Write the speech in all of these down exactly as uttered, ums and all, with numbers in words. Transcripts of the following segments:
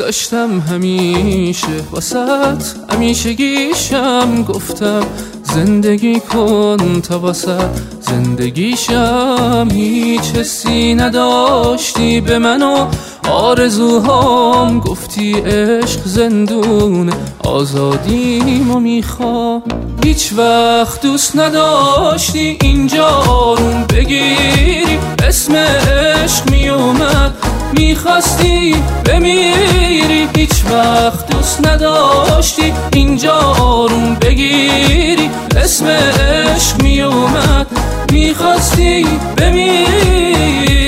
داشتم همیشه واسط همیشگیشم گفتم زندگی کن تا واسط زندگیشم. هیچ حسی نداشتی به من و آرزوهام، گفتی عشق زندون آزادیمو میخوام. هیچ وقت دوست نداشتی اینجا آروم بگیری، اسم عشق میومد میخواستی بمیری. هیچ وقت دوست نداشتی اینجا آروم بگیری، اسم عشق میومد میخواستی بمیری.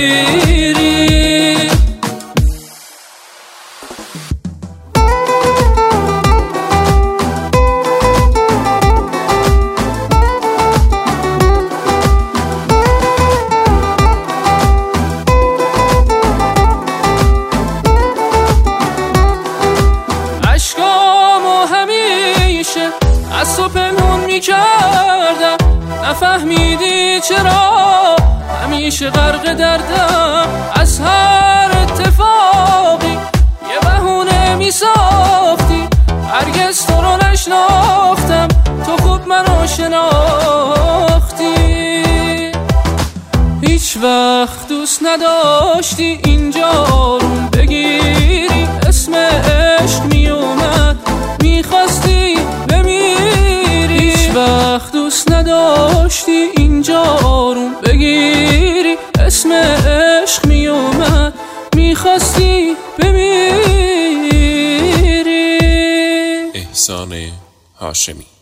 از تو پنهون میکردم، نفهمیدی چرا همیشه غرق دردم. از هر اتفاقی یه بهونه میساختی، هرگز تو رو نشناختم، تو خوب منو شناختی. هیچ وقت دوست نداشتی اینجا آروم بگیری، اسم عشق میومد میخواستی بمیری. هیچ وقت دوست نداشتی اینجا آروم بگیری، اسم عشق میومد میخواستی بمیری. احسان هاشمی.